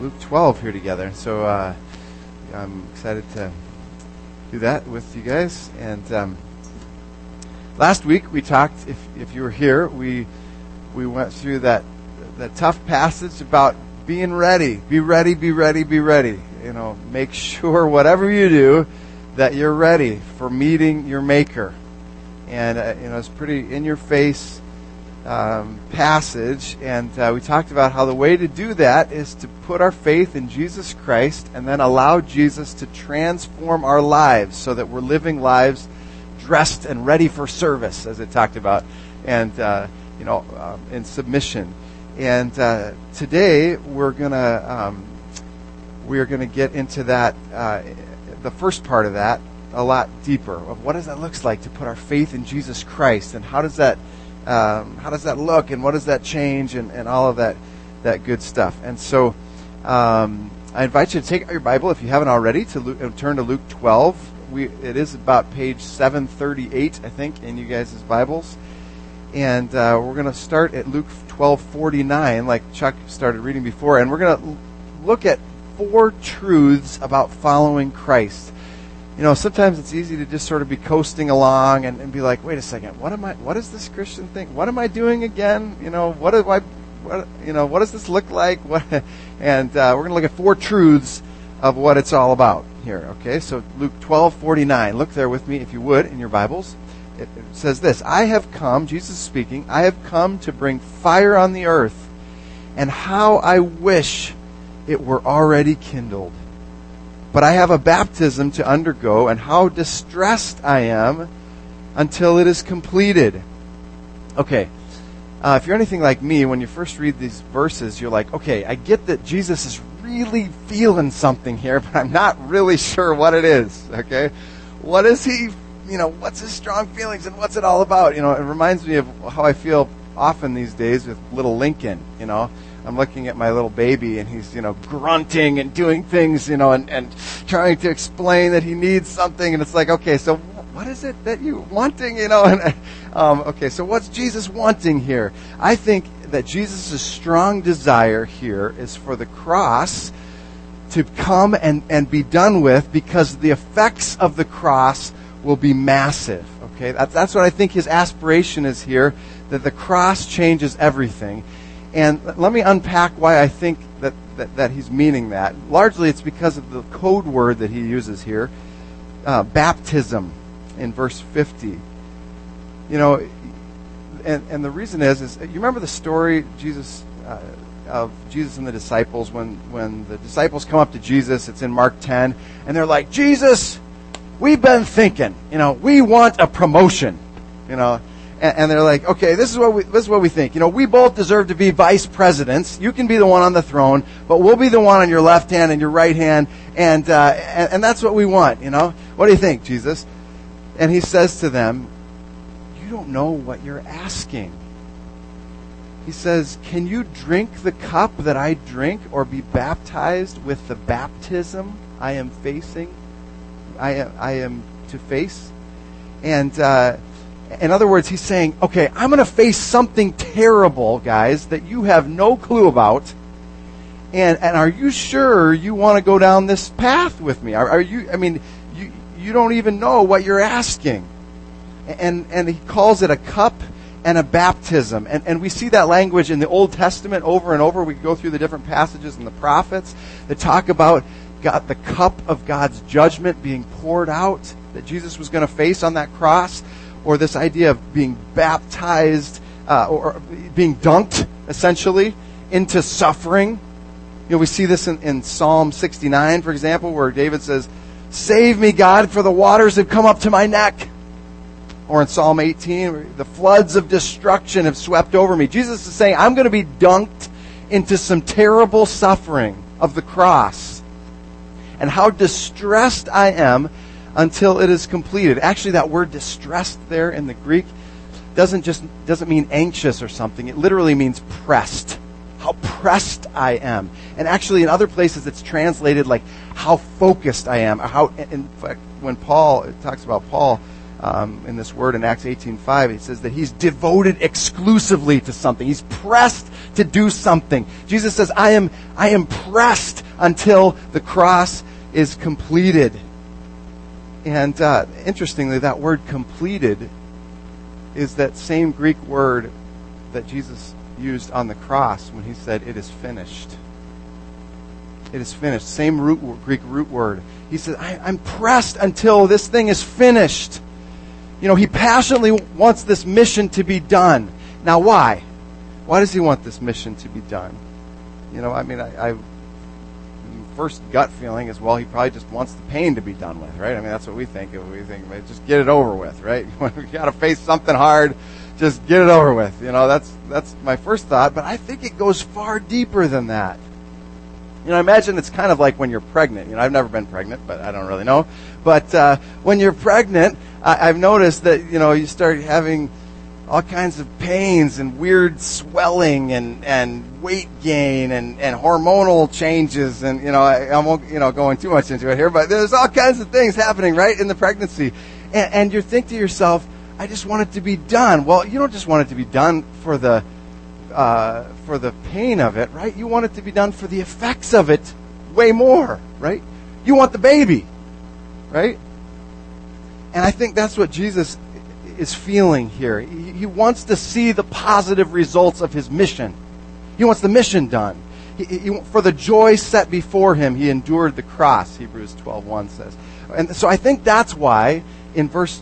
Luke 12 here together. So I'm excited to do that with you guys. And last week we talked, if you were here, we went through that tough passage about being ready. Be ready, be ready, be ready. You know, make sure whatever you do that you're ready for meeting your Maker. And it's pretty in your face passage, and we talked about how the way to do that is to put our faith in Jesus Christ and then allow Jesus to transform our lives so that we're living lives dressed and ready for service, as it talked about, and in submission. And today we're gonna get into that the first part of that a lot deeper, of what does that look like to put our faith in Jesus Christ, and how does that look, and what does that change, and all of that good stuff. And so I invite you to take out your Bible, if you haven't already, to turn to Luke 12. It is about page 738, I think, in you guys' Bibles. And we're going to start at Luke 12:49, like Chuck started reading before, and we're going to look at 4 truths about following Christ. You know, sometimes it's easy to just sort of be coasting along and be like, wait a second, what is this Christian thing? What am I doing again? You know, what does this look like? And we're going to look at 4 truths of what it's all about here. Okay, so Luke 12:49. Look there with me, if you would, in your Bibles. It says this: I have come, Jesus speaking, I have come to bring fire on the earth, and how I wish it were already kindled. But I have a baptism to undergo, and how distressed I am until it is completed. Okay, if you're anything like me, when you first read these verses, you're like, okay, I get that Jesus is really feeling something here, but I'm not really sure what it is, okay? What is he, what's his strong feelings, and what's it all about? It reminds me of how I feel often these days with little Lincoln, I'm looking at my little baby, and he's, grunting and doing things, and trying to explain that he needs something. And it's like, okay, so what is it that you're wanting, okay, so what's Jesus wanting here? I think that Jesus' strong desire here is for the cross to come and be done with, because the effects of the cross will be massive, okay? That's what I think his aspiration is here, that the cross changes everything. And let me unpack why I think that he's meaning that. Largely, it's because of the code word that he uses here, baptism, in verse 50. And the reason is you remember the story of Jesus and the disciples, when the disciples come up to Jesus, it's in Mark 10, and they're like, Jesus, we've been thinking, we want a promotion, And they're like, okay, this is what we think. We both deserve to be vice presidents. You can be the one on the throne, but we'll be the one on your left hand and your right hand, and that's what we want. What do you think, Jesus? And he says to them, you don't know what you're asking. He says, can you drink the cup that I drink, or be baptized with the baptism I am facing? I am to face, and. In other words, he's saying, okay, I'm going to face something terrible, guys, that you have no clue about. And are you sure you want to go down this path with me? You don't even know what you're asking. And he calls it a cup and a baptism. And we see that language in the Old Testament over and over. We go through the different passages in the prophets that talk about the cup of God's judgment being poured out that Jesus was going to face on that cross. Or this idea of being baptized, or being dunked, essentially, into suffering. We see this in Psalm 69, for example, where David says, save me, God, for the waters have come up to my neck. Or in Psalm 18, where the floods of destruction have swept over me. Jesus is saying, I'm going to be dunked into some terrible suffering of the cross. And how distressed I am until it is completed. Actually, that word distressed there in the Greek doesn't mean anxious or something. It literally means pressed. How pressed I am. And actually, in other places, it's translated like how focused I am. In fact, when Paul talks about Paul in this word in Acts 18:5. He says that he's devoted exclusively to something. He's pressed to do something. Jesus says, I am pressed until the cross is completed. And interestingly, that word completed is that same Greek word that Jesus used on the cross when he said, it is finished. It is finished. Same Greek root word. He said, I'm pressed until this thing is finished. You know, he passionately wants this mission to be done. Now, why? Why does he want this mission to be done? You know, I mean, I first gut feeling is, well, he probably just wants the pain to be done with, right? I mean, that's what we think. We think, just get it over with, right? When we got to face something hard, just get it over with. You know, that's my first thought. But I think it goes far deeper than that. You know, I imagine it's kind of like when you're pregnant. You know, I've never been pregnant, but I don't really know. But when you're pregnant, I've noticed that, you know, you start having all kinds of pains and weird swelling and weight gain and hormonal changes. And, you know, I won't, you know, going too much into it here, but there's all kinds of things happening, right, in the pregnancy. And you think to yourself, I just want it to be done. Well, you don't just want it to be done for the pain of it, right? You want it to be done for the effects of it way more, right? You want the baby, right? And I think that's what Jesus is feeling here. He wants to see the positive results of his mission. He wants the mission done. For the joy set before him, he endured the cross, Hebrews 12:1 says. And so I think that's why in verse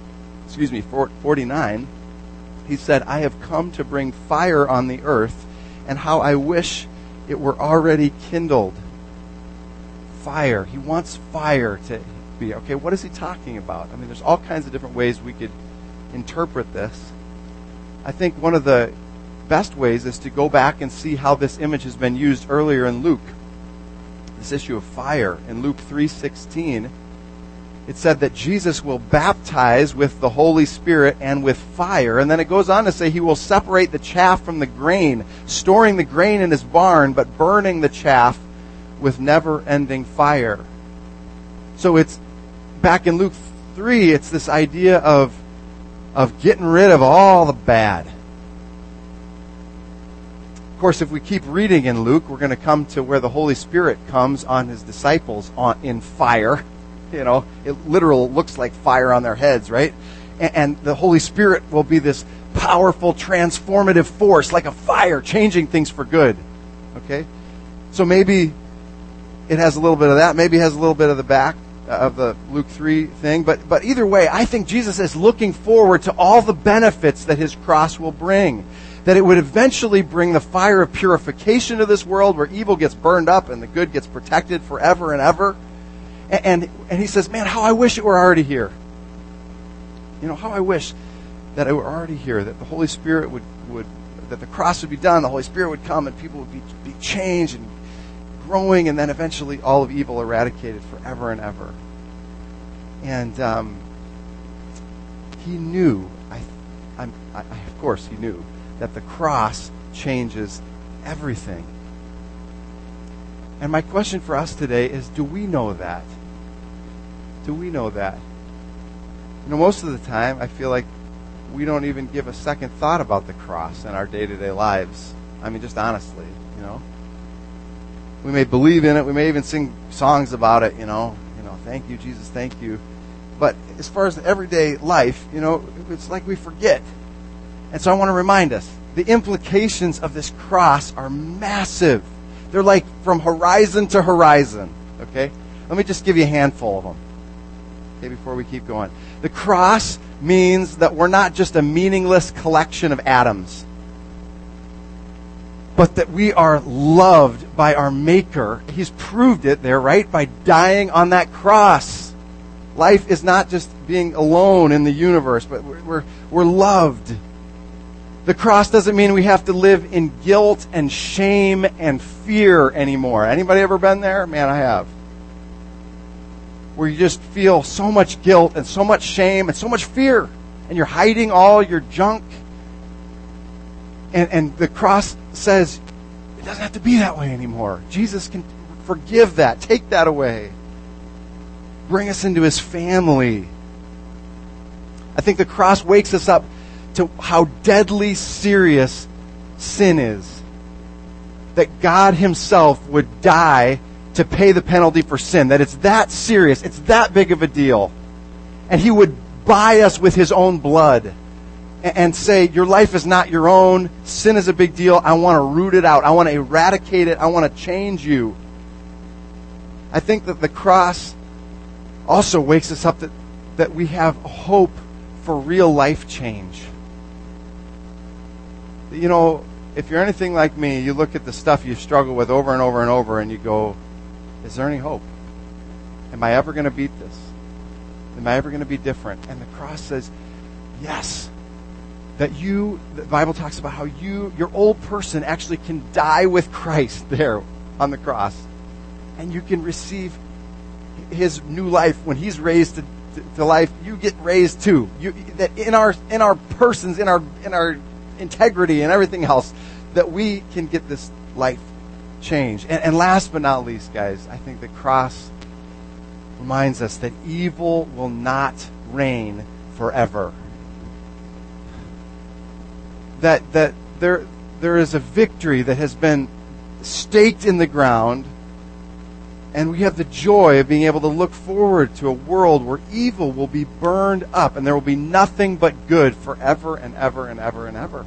49, he said, I have come to bring fire on the earth, and how I wish it were already kindled. Fire. He wants fire to be. Okay, what is he talking about? I mean, there's all kinds of different ways we could interpret this. I think one of the best ways is to go back and see how this image has been used earlier in Luke. This issue of fire. In Luke 3:16, it said that Jesus will baptize with the Holy Spirit and with fire. And then it goes on to say he will separate the chaff from the grain, storing the grain in his barn, but burning the chaff with never-ending fire. So it's back in Luke 3, it's this idea of getting rid of all the bad. Of course, if we keep reading in Luke, we're going to come to where the Holy Spirit comes on his disciples in fire. You know, it literally looks like fire on their heads, right? And the Holy Spirit will be this powerful, transformative force, like a fire, changing things for good. Okay? So maybe it has a little bit of that. Maybe it has a little bit of the back of the Luke 3 thing. But either way, I think Jesus is looking forward to all the benefits that his cross will bring. That it would eventually bring the fire of purification to this world where evil gets burned up and the good gets protected forever and ever. And he says, man, how I wish it were already here. You know, how I wish that it were already here, that the Holy Spirit would that the cross would be done, the Holy Spirit would come, and people would be changed and growing, and then eventually all of evil eradicated forever and ever. And he knew, of course he knew, that the cross changes everything. And my question for us today is, do we know that? Do we know that? You know, most of the time, I feel like we don't even give a second thought about the cross in our day-to-day lives. I mean, just honestly, you know. We may believe in it. We may even sing songs about it, you know, thank you, Jesus, thank you. But as far as the everyday life, you know, it's like we forget. And so I want to remind us, the implications of this cross are massive. They're like from horizon to horizon, okay? Let me just give you a handful of them, okay, before we keep going. The cross means that we're not just a meaningless collection of atoms, but that we are loved by our Maker. He's proved it there, right? By dying on that cross. Life is not just being alone in the universe, but we're loved. The cross doesn't mean we have to live in guilt and shame and fear anymore. Anybody ever been there? Man, I have. Where you just feel so much guilt and so much shame and so much fear, and you're hiding all your junk. And the cross says it doesn't have to be that way anymore. Jesus can forgive that, take that away, bring us into his family. I think the cross wakes us up to how deadly serious sin is. That God himself would die to pay the penalty for sin. That it's that serious. It's that big of a deal. And he would buy us with his own blood and say, your life is not your own. Sin is a big deal. I want to root it out. I want to eradicate it. I want to change you. I think that the cross also wakes us up that we have hope for real life change. You know, if you're anything like me, you look at the stuff you struggle with over and over and over and you go, is there any hope? Am I ever going to beat this? Am I ever going to be different? And the cross says, yes. That the Bible talks about how your old person actually can die with Christ there on the cross. And you can receive his new life. When he's raised to life, you get raised too. That in our persons, in our integrity and everything else, that we can get this life change. And last but not least, guys, I think the cross reminds us that evil will not reign forever. That there is a victory that has been staked in the ground, and we have the joy of being able to look forward to a world where evil will be burned up and there will be nothing but good forever and ever and ever and ever.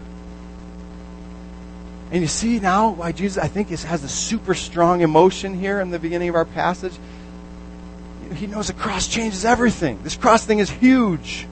And you see now why Jesus, I think, has a super strong emotion here in the beginning of our passage. He knows the cross changes everything. This cross thing is huge.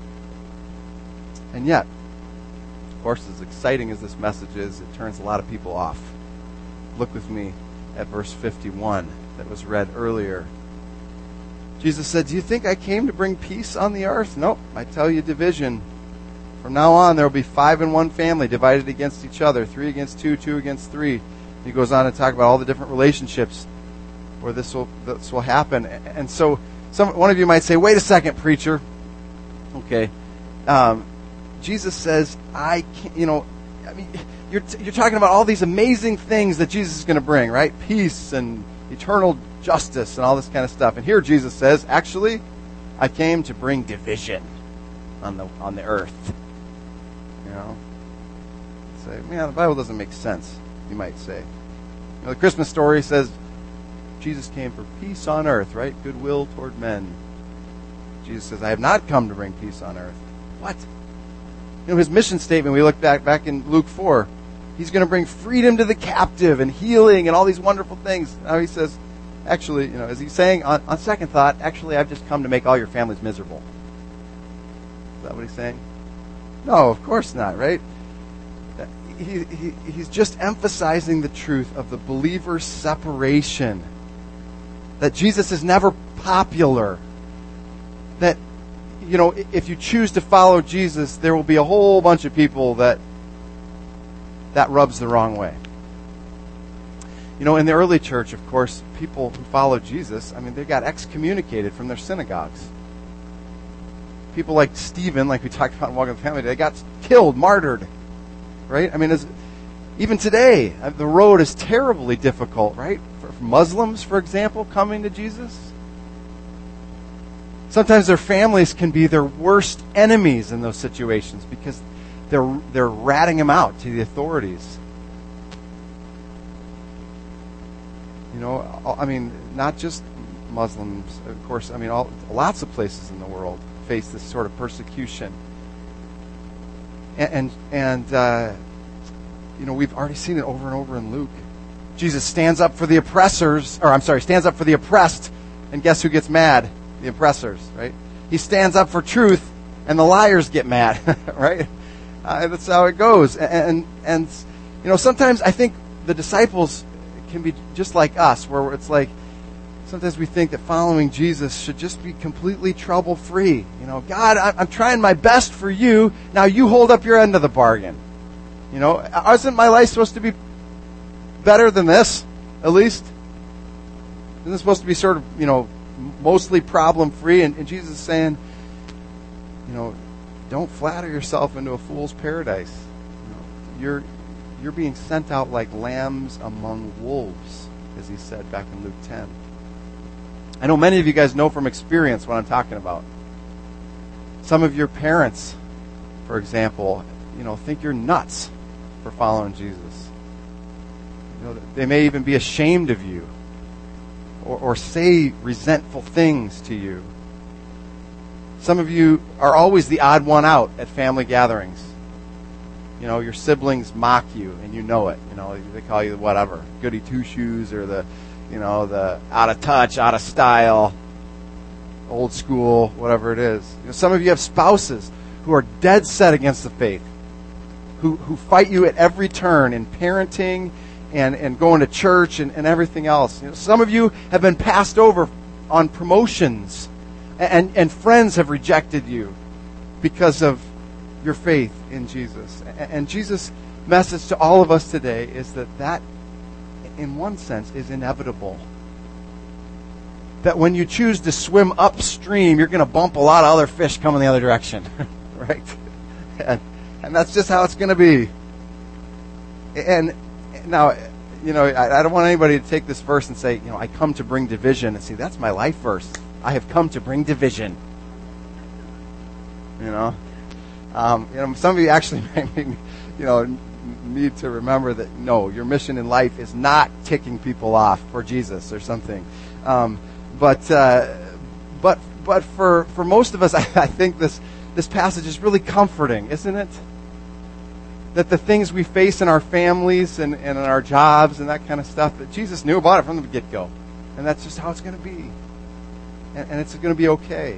And yet, of course, as exciting as this message is, it turns a lot of people off. Look with me at verse 51 that was read earlier. Jesus said, do you think I came to bring peace on the earth? Nope, I tell you division. From now on, there will be 5 in one family divided against each other, 3 against 2, 2 against 3. He goes on to talk about all the different relationships where this will happen. And so one of you might say, wait a second, preacher. Okay. Jesus says, you're talking about all these amazing things that Jesus is going to bring, right? Peace and eternal justice and all this kind of stuff. And here Jesus says, actually, I came to bring division on the earth. You know? Say, man, the Bible doesn't make sense, you might say. You know, the Christmas story says Jesus came for peace on earth, right? Goodwill toward men. Jesus says, I have not come to bring peace on earth. What? You know, his mission statement, we look back in Luke 4, he's going to bring freedom to the captive and healing and all these wonderful things. Now he says, actually, you know, is he saying, on second thought, actually, I've just come to make all your families miserable? Is that what he's saying? No, of course not, right? He's just emphasizing the truth of the believer's separation. That Jesus is never popular. That, you know, if you choose to follow Jesus, there will be a whole bunch of people that rubs the wrong way. You know, in the early church, of course, people who followed Jesus, I mean, they got excommunicated from their synagogues. People like Stephen, like we talked about in Welcome to the Family, they got killed, martyred, right? I mean, even today, the road is terribly difficult, right? For Muslims, for example, coming to Jesus. Sometimes their families can be their worst enemies in those situations because they're ratting them out to the authorities. You know, I mean, not just Muslims, of course. I mean, lots of places in the world face this sort of persecution. And you know, we've already seen it over and over in Luke. Jesus stands up for the stands up for the oppressed, and guess who gets mad? The oppressors, right? He stands up for truth, and the liars get mad, right? That's how it goes. And you know, sometimes I think the disciples can be just like us, where it's like, sometimes we think that following Jesus should just be completely trouble-free. You know, God, I'm trying my best for you. Now you hold up your end of the bargain. You know, isn't my life supposed to be better than this, at least? Isn't it supposed to be sort of, you know, mostly problem-free? And Jesus is saying, you know, don't flatter yourself into a fool's paradise. You know, you're being sent out like lambs among wolves, as he said back in Luke 10. I know many of you guys know from experience what I'm talking about. Some of your parents, for example, think you're nuts for following Jesus. They may even be ashamed of you or say resentful things to you. Some of you are always the odd one out at family gatherings. Your siblings mock you, and you know it. They call you whatever, goody two-shoes, or the out of touch, out of style, old school, whatever it is. Some of you have spouses who are dead set against the faith, who fight you at every turn in parenting and going to church and everything else. Some of you have been passed over on promotions, and friends have rejected you because of your faith in Jesus. And Jesus' message to all of us today is that in one sense is inevitable. That when you choose to swim upstream, you're going to bump a lot of other fish coming the other direction. Right? And that's just how it's going to be. And now, I don't want anybody to take this verse and say, I come to bring division. And see, that's my life verse. I have come to bring division. Some of you actually need to remember that, no, your mission in life is not ticking people off for Jesus or something. But for most of us, I think this passage is really comforting, isn't it? That the things we face in our families and in our jobs and that kind of stuff, that Jesus knew about it from the get-go. And that's just how it's going to be. And it's going to be okay.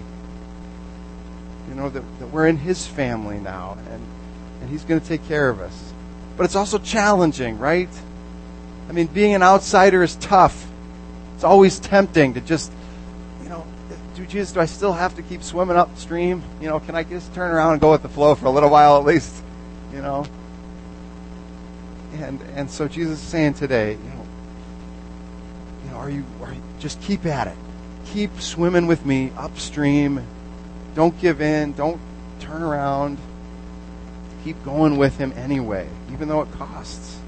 That we're in His family now, and He's going to take care of us. But it's also challenging, right? I mean, being an outsider is tough. It's always tempting to just, Jesus, do I still have to keep swimming upstream? Can I just turn around and go with the flow for a little while at least? And so Jesus is saying today, are you just keep at it. Keep swimming with me upstream. Don't give in. Don't turn around. Keep going with Him anyway, even though it costs.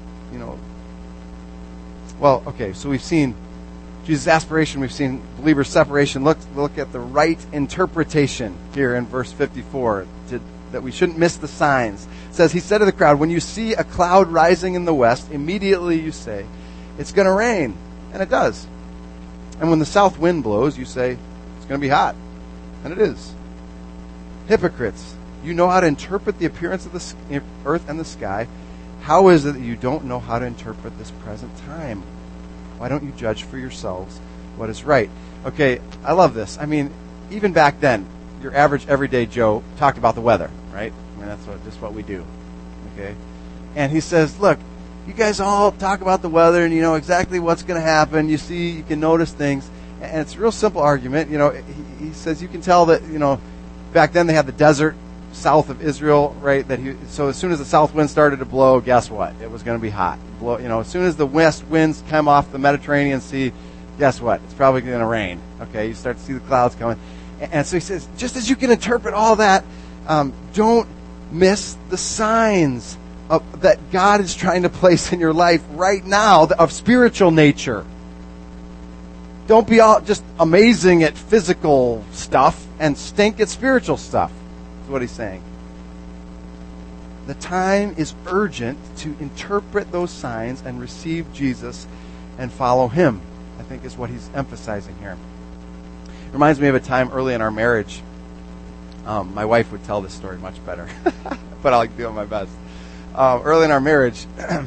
Well, okay, so we've seen Jesus' aspiration. We've seen believers' separation. Look at the right interpretation here in verse 54, that we shouldn't miss the signs. It says, He said to the crowd, when you see a cloud rising in the west, immediately you say, it's going to rain. And it does. And when the south wind blows, you say, it's going to be hot. And it is. Hypocrites, you know how to interpret the appearance of the earth and the sky. How is it that you don't know how to interpret this present time? Why don't you judge for yourselves what is right? Okay, I love this. I mean, even back then, your average everyday Joe talked about the weather, right? I mean, that's just what we do. Okay? And he says, look, you guys all talk about the weather and you know exactly what's going to happen. You see, you can notice things. And it's a real simple argument. He says you can tell that, back then they had the desert south of Israel, right? So as soon as the south wind started to blow, guess what? It was going to be hot. As soon as the west winds come off the Mediterranean Sea, guess what? It's probably going to rain. Okay, you start to see the clouds coming. And so he says, just as you can interpret all that, don't miss the signs that God is trying to place in your life right now of spiritual nature. Don't be all just amazing at physical stuff and stink at spiritual stuff. That's what he's saying. The time is urgent to interpret those signs and receive Jesus and follow Him, I think is what he's emphasizing here. It reminds me of a time early in our marriage. My wife would tell this story much better, but I'll do my best. Early in our marriage,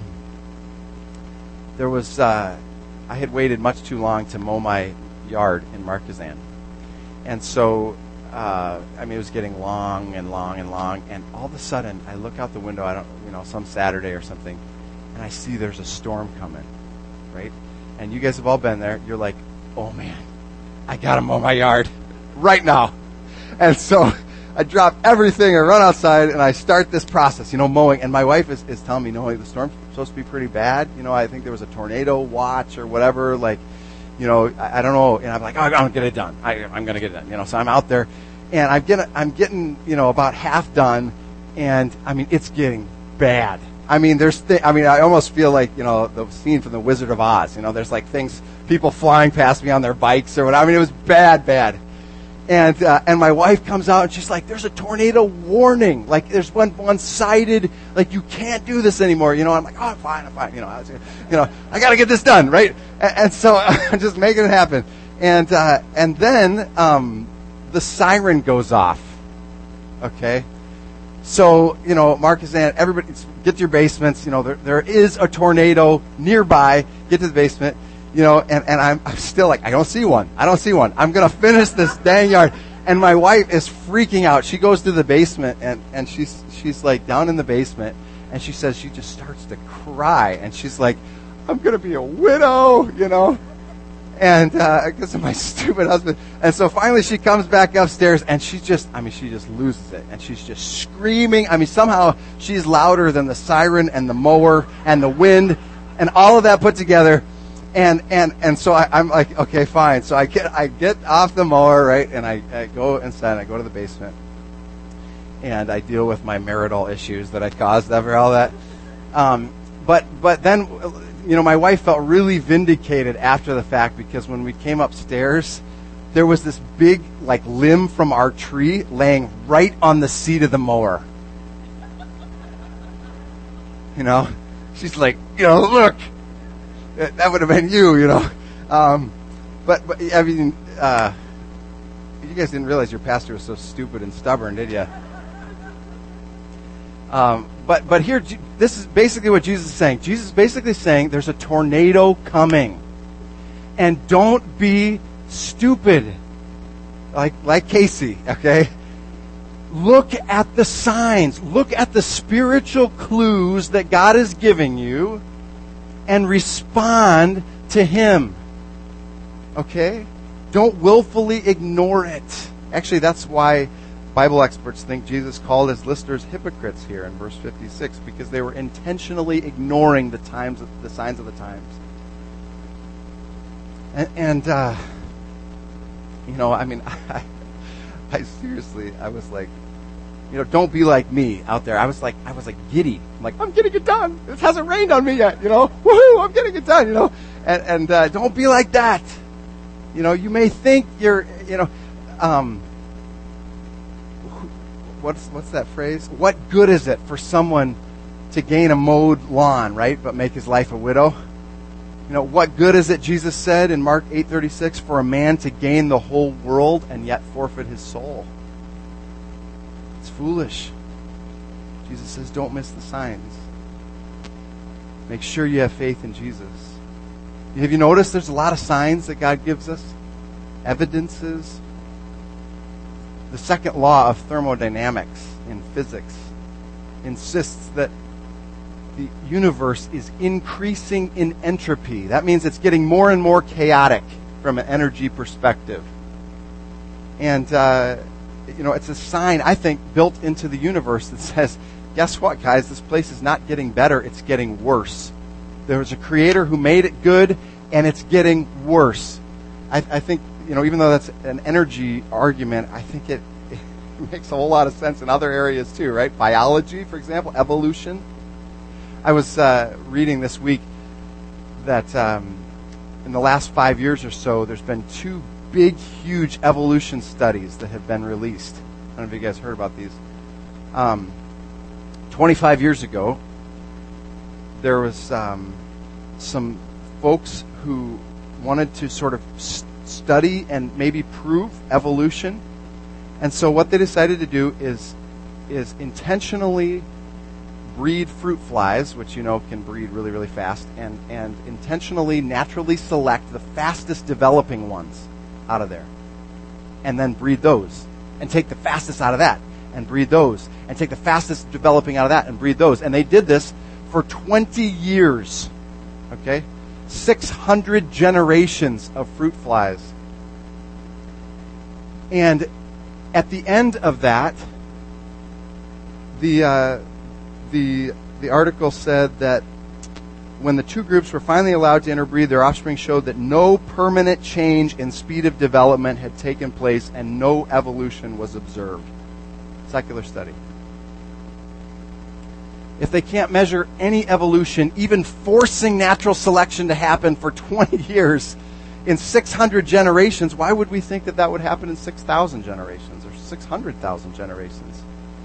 there was... I had waited much too long to mow my yard in Marquezan. And so, it was getting long and long and long. And all of a sudden, I look out the window, some Saturday or something, and I see there's a storm coming, right? And you guys have all been there. You're like, oh man, I got to mow my yard right now. And so I drop everything, I run outside, and I start this process, mowing. And my wife is telling me, no, the storm's supposed to be pretty bad. I think there was a tornado watch or whatever. I don't know. And I'm like, oh, I'm going to get it done. I'm going to get it done. So I'm out there, and I'm getting, about half done. And, it's getting bad. I almost feel like, the scene from The Wizard of Oz. There's like things, people flying past me on their bikes or whatever. It was bad. And my wife comes out and she's like, there's a tornado warning. Like, there's one-sided, like, you can't do this anymore. You know, I'm like, oh, I'm fine. I got to get this done, right? And so I'm just making it happen. And then the siren goes off. Okay? So, you know, Marcus and everybody, get to your basements. You know, there is a tornado nearby. Get to the basement. You know, and I'm still like, I don't see one. I'm going to finish this dang yard. And my wife is freaking out. She goes to the basement, and she's like down in the basement, and she says she just starts to cry. And she's like, I'm going to be a widow, you know, and because of my stupid husband. And so finally she comes back upstairs, and she just loses it. And she's just screaming. I mean, somehow she's louder than the siren and the mower and the wind and all of that put together. And so I'm like, okay, fine. So I get off the mower, right, and I go inside. I go to the basement, and I deal with my marital issues that I caused over all that. But then, you know, my wife felt really vindicated after the fact, because when we came upstairs, there was this big, like, limb from our tree laying right on the seat of the mower. You know, she's like, you know, look. That would have been you know. But I mean, you guys didn't realize your pastor was so stupid and stubborn, did you? But here, this is basically what Jesus is saying. Jesus is basically saying there's a tornado coming, and don't be stupid, like Casey. Okay, look at the signs. Look at the spiritual clues that God is giving you, and respond to Him. Okay? Don't willfully ignore it. Actually, that's why Bible experts think Jesus called his listeners hypocrites here in verse 56, because they were intentionally ignoring the signs of the times. And you know, I mean, I seriously, I was like, you know, don't be like me out there. I was like giddy. I'm like, I'm getting it done. It hasn't rained on me yet, you know. Woohoo! I'm getting it done, you know. And don't be like that. You know, you may think you're, you know, what's that phrase? What good is it for someone to gain a mowed lawn, right, but make his life a widow? You know, what good is it, Jesus said in Mark 8:36, for a man to gain the whole world and yet forfeit his soul? It's foolish. Jesus says, don't miss the signs. Make sure you have faith in Jesus. Have you noticed there's a lot of signs that God gives us? Evidences. The second law of thermodynamics in physics insists that the universe is increasing in entropy. That means it's getting more and more chaotic from an energy perspective. And, you know, it's a sign, I think, built into the universe that says, guess what, guys? This place is not getting better. It's getting worse. There was a creator who made it good, and it's getting worse. I think, you know, even though that's an energy argument, I think it makes a whole lot of sense in other areas too, right? Biology, for example, evolution. I was reading this week that in the last 5 years or so, there's been 2 big, huge evolution studies that have been released. I don't know if you guys heard about these. 25 years ago, there was some folks who wanted to sort of study and maybe prove evolution. And so what they decided to do is intentionally breed fruit flies, which you know can breed really, really fast, and intentionally, naturally select the fastest developing ones out of there. And then breed those. And take the fastest out of that. And breed those. And take the fastest developing out of that and breed those. And they did this for 20 years. Okay? 600 generations of fruit flies. And at the end of that, the article said that when the 2 groups were finally allowed to interbreed, their offspring showed that no permanent change in speed of development had taken place and no evolution was observed. Secular study. If they can't measure any evolution, even forcing natural selection to happen for 20 years, in 600 generations, why would we think that that would happen in 6,000 generations or 600,000 generations?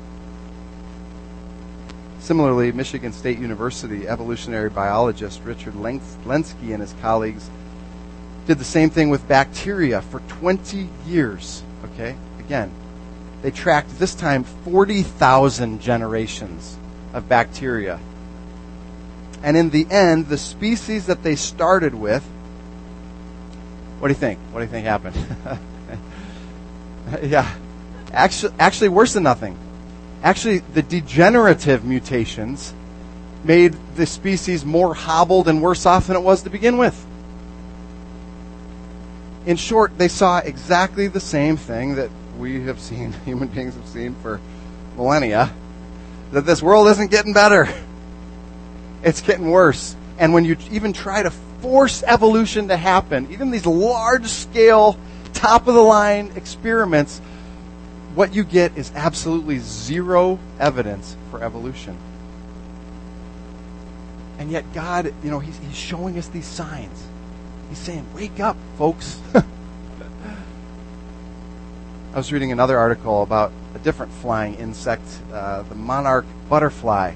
Similarly, Michigan State University evolutionary biologist Richard Lenski and his colleagues did the same thing with bacteria for 20 years. Okay? Again, they tracked this time 40,000 generations of bacteria. And in the end, the species that they started with, what do you think? What do you think happened? Yeah. Actually worse than nothing. Actually, the degenerative mutations made the species more hobbled and worse off than it was to begin with. In short, they saw exactly the same thing that we have seen, human beings have seen for millennia, that this world isn't getting better. It's getting worse. And when you even try to force evolution to happen, even these large-scale, top-of-the-line experiments, what you get is absolutely zero evidence for evolution. And yet God, He's showing us these signs. He's saying, wake up, folks. I was reading another article about a different flying insect, the monarch butterfly.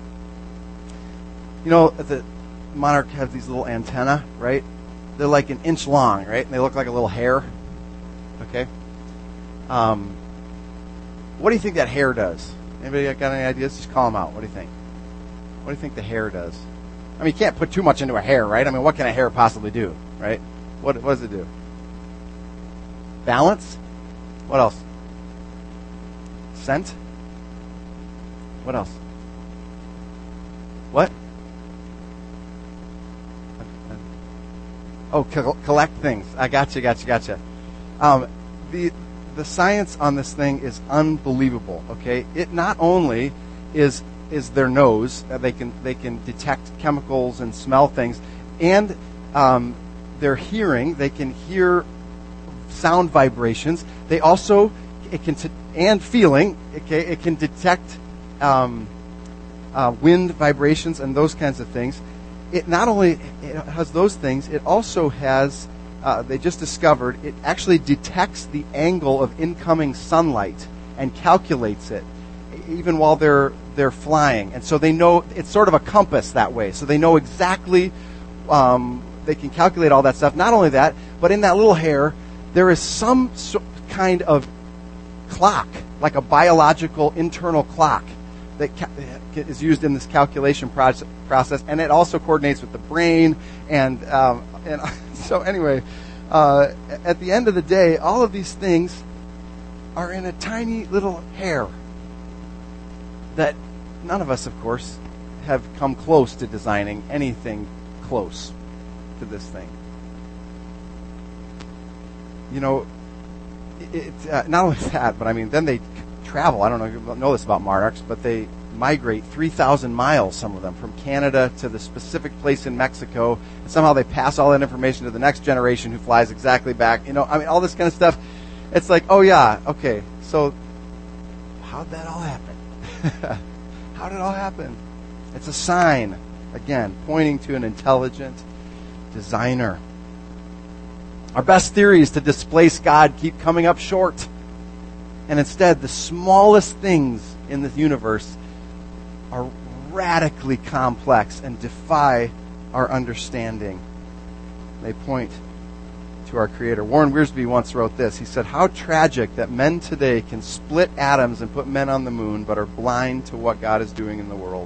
The monarch has these little antennae, right? They're like an inch long, right? And they look like a little hair. Okay? What do you think that hair does? Anybody got any ideas? Just call them out. What do you think? What do you think the hair does? I mean, you can't put too much into a hair, right? I mean, what can a hair possibly do, right? What does it do? Balance? What else? Scent? What else? What? Oh, collect things. I gotcha. The science on this thing is unbelievable. Okay, it not only is their nose, they can detect chemicals and smell things, and their hearing, they can hear sound vibrations. They also and feeling. Okay, it can detect wind vibrations and those kinds of things. It not only has those things, it also has, they just discovered, it actually detects the angle of incoming sunlight and calculates it, even while they're flying. And so they know, it's sort of a compass that way. So they know exactly, they can calculate all that stuff. Not only that, but in that little hair, there is some kind of clock, like a biological internal clock, that is used in this calculation process, and it also coordinates with the brain. And so anyway, at the end of the day, all of these things are in a tiny little hair that none of us, of course, have come close to designing anything close to this thing. Not only that, but I mean, then they travel. I don't know if you know this about monarchs, but they migrate 3,000 miles, some of them, from Canada to the specific place in Mexico. And somehow they pass all that information to the next generation who flies exactly back. All this kind of stuff. It's like, oh yeah, okay, so how'd that all happen? How did it all happen? It's a sign, again, pointing to an intelligent designer. Our best theories to displace God keep coming up short. And instead, the smallest things in this universe are radically complex and defy our understanding. They point to our Creator. Warren Wiersbe once wrote this. He said, "How tragic that men today can split atoms and put men on the moon, but are blind to what God is doing in the world."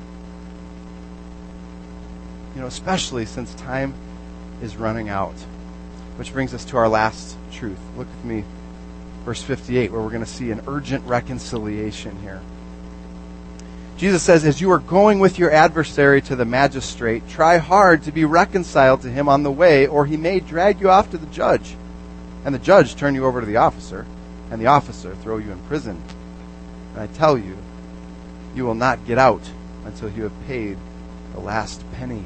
Especially since time is running out. Which brings us to our last truth. Look with me, verse 58, where we're going to see an urgent reconciliation here. Jesus says, "As you are going with your adversary to the magistrate, try hard to be reconciled to him on the way, or he may drag you off to the judge, and the judge turn you over to the officer, and the officer throw you in prison. And I tell you, you will not get out until you have paid the last penny."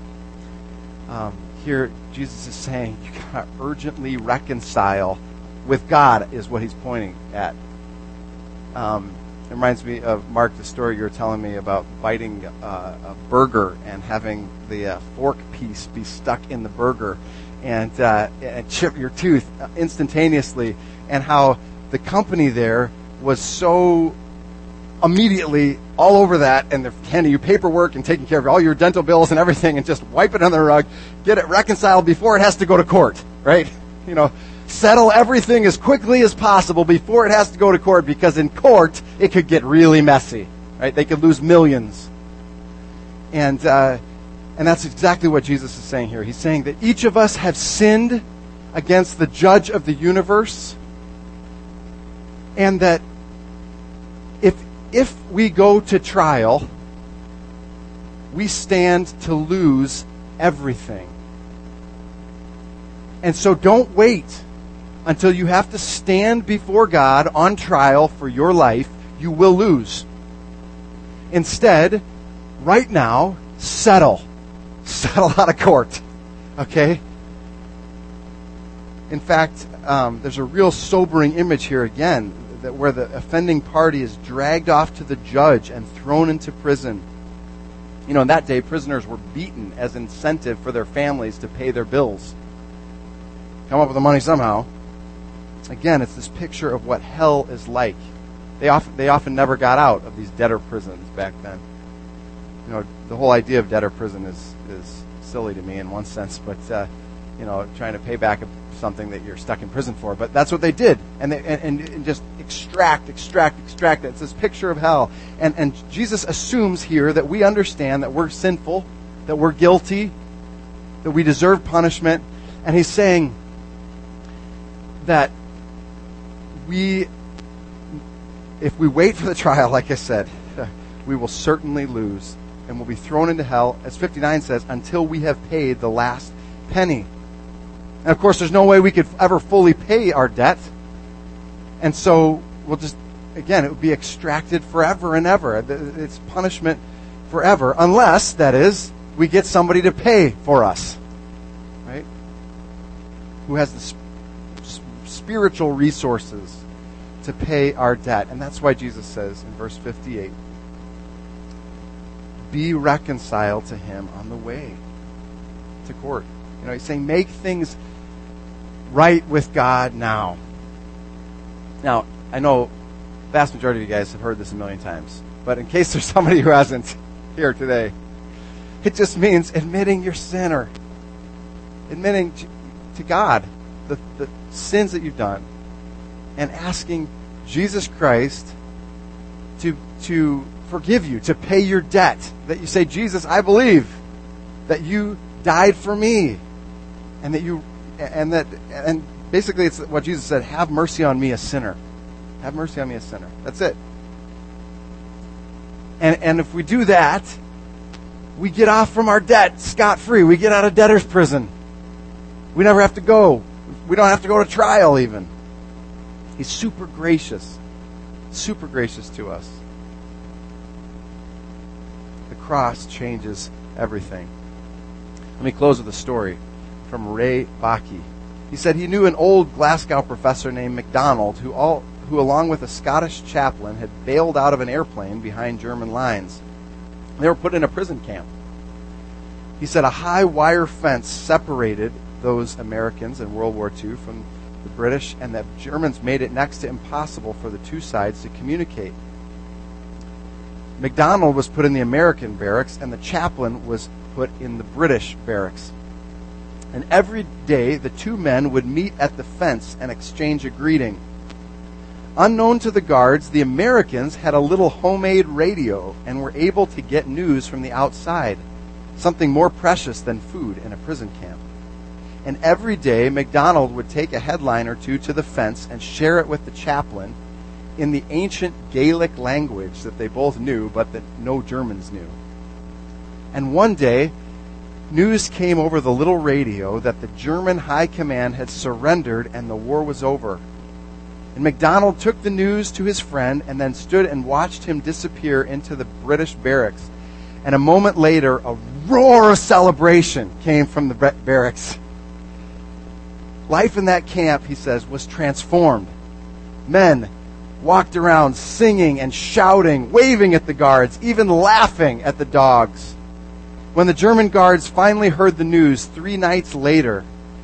Here, Jesus is saying you got to urgently reconcile with God, is what he's pointing at. It reminds me of, Mark, the story you were telling me about biting a burger and having the fork piece be stuck in the burger. and chip your tooth instantaneously, and how the company there was so immediately all over that, and they're handing you paperwork and taking care of all your dental bills and everything, and just wipe it on the rug, get it reconciled before it has to go to court, right? Settle everything as quickly as possible before it has to go to court, because in court it could get really messy, right? They could lose millions. And that's exactly what Jesus is saying here. He's saying that each of us have sinned against the judge of the universe, and that if we go to trial, we stand to lose everything. And so don't wait until you have to stand before God on trial for your life. You will lose. Instead, right now, settle out of court. Okay? In fact, there's a real sobering image here again, that where the offending party is dragged off to the judge and thrown into prison. In that day, prisoners were beaten as incentive for their families to pay their bills. Come up with the money somehow. Again, it's this picture of what hell is like. They often never got out of these debtor prisons back then. The whole idea of debtor prison is silly to me in one sense, but trying to pay back something that you're stuck in prison for. But that's what they did, and just extract. It's this picture of hell, and Jesus assumes here that we understand that we're sinful, that we're guilty, that we deserve punishment, and he's saying that if we wait for the trial, like I said, we will certainly lose, and we'll be thrown into hell, as 59 says, until we have paid the last penny. And of course, there's no way we could ever fully pay our debt. And so we'll just, again, it would be extracted forever and ever. It's punishment forever, unless, that is, we get somebody to pay for us, right? Who has the spiritual resources to pay our debt. And that's why Jesus says in verse 58, be reconciled to him on the way to court. He's saying make things right with God now. Now, I know the vast majority of you guys have heard this a million times, but in case there's somebody who hasn't here today, it just means admitting your sin, or admitting to God the sins that you've done, and asking Jesus Christ to forgive you, to pay your debt. That you say, Jesus, I believe that you died for me, and basically it's what Jesus said, have mercy on me, a sinner. Have mercy on me, a sinner. That's it. And if we do that, we get off from our debt scot-free. We get out of debtor's prison. We never have to go. We don't have to go to trial even. He's super gracious to us. The cross changes everything. Let me close with a story from Ray Bakke. He said he knew an old Glasgow professor named MacDonald who along with a Scottish chaplain had bailed out of an airplane behind German lines. They were put in a prison camp. He said a high wire fence separated those Americans in World War II from the British, and the Germans made it next to impossible for the two sides to communicate. MacDonald was put in the American barracks, and the chaplain was put in the British barracks. And every day, the two men would meet at the fence and exchange a greeting. Unknown to the guards, the Americans had a little homemade radio and were able to get news from the outside, something more precious than food in a prison camp. And every day, MacDonald would take a headline or two to the fence and share it with the chaplain in the ancient Gaelic language that they both knew, but that no Germans knew. And one day, news came over the little radio that the German high command had surrendered and the war was over. And MacDonald took the news to his friend and then stood and watched him disappear into the British barracks. And a moment later, a roar of celebration came from the barracks. Life in that camp, he says, was transformed. Men walked around singing and shouting, waving at the guards, even laughing at the dogs. When the German guards finally heard the news 3 nights later,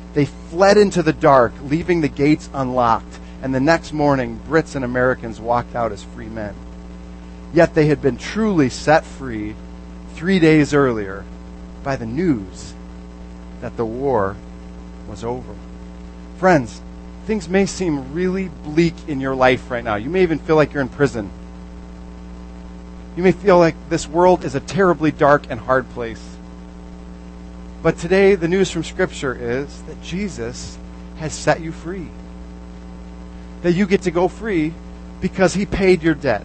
They fled into the dark, leaving the gates unlocked. And the next morning, Brits and Americans walked out as free men. Yet they had been truly set free 3 days earlier by the news that the war was over. Friends, things may seem really bleak in your life right now. You may even feel like you're in prison. You may feel like this world is a terribly dark and hard place. But today, the news from Scripture is that Jesus has set you free. That you get to go free because He paid your debt.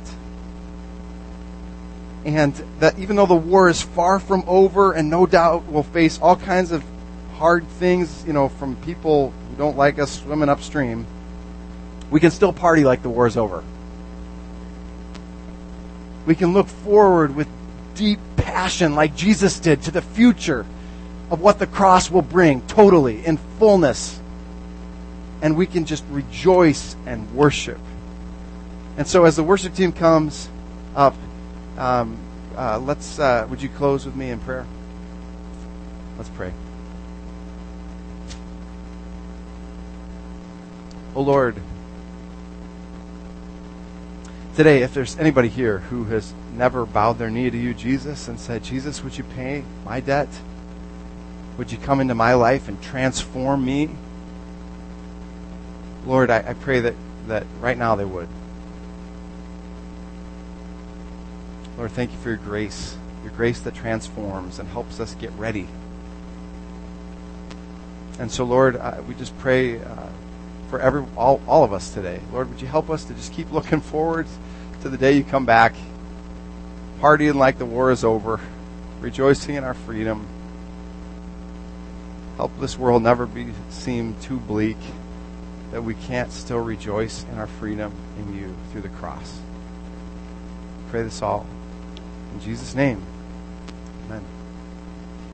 And that even though the war is far from over and no doubt we'll face all kinds of hard things, from people who don't like us swimming upstream, we can still party like the war's over. We can look forward with deep passion like Jesus did to the future of what the cross will bring totally, in fullness. And we can just rejoice and worship. And so as the worship team comes up, would you close with me in prayer? Let's pray. Oh Lord, today, if there's anybody here who has never bowed their knee to you, Jesus, and said, Jesus, would you pay my debt? Would you come into my life and transform me? Lord, I pray that right now they would. Lord, thank you for your grace that transforms and helps us get ready. And so, Lord, we just pray for all of us today. Lord, would you help us to just keep looking forward to the day you come back, partying like the war is over, rejoicing in our freedom. Help this world never seem too bleak, that we can't still rejoice in our freedom in you through the cross. Pray this all in Jesus' name.